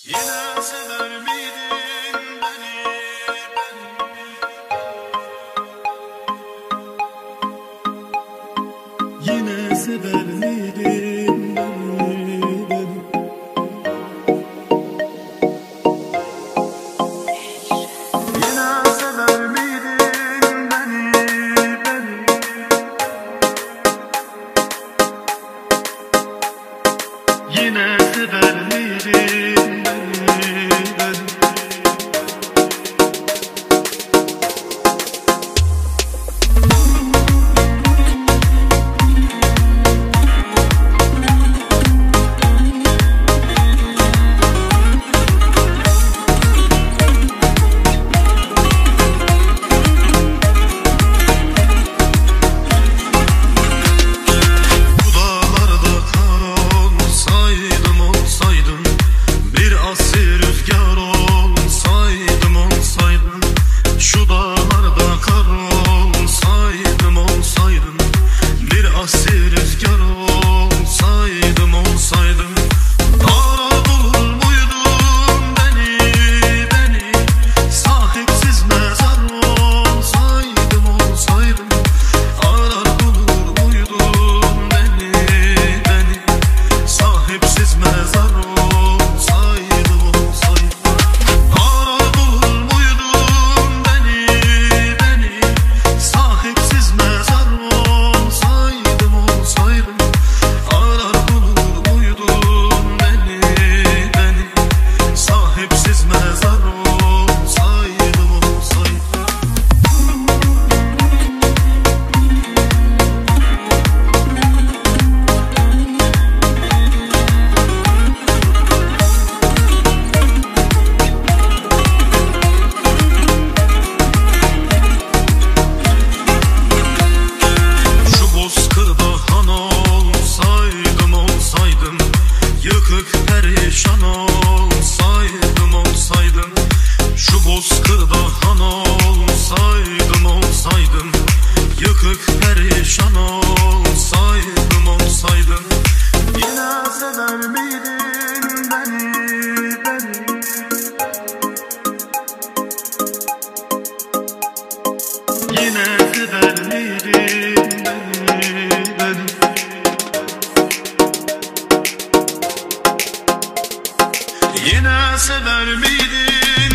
Yine sever miydin beni, Yine sever miydin beni, Yine sever miydin beni, Yine sever miydin? Perişan olsaydım, şu bozkırda han olsaydım, yıkık perişan olsaydım, yine sever miydin beni, Yine sever miydin beni, Yine sever miydin?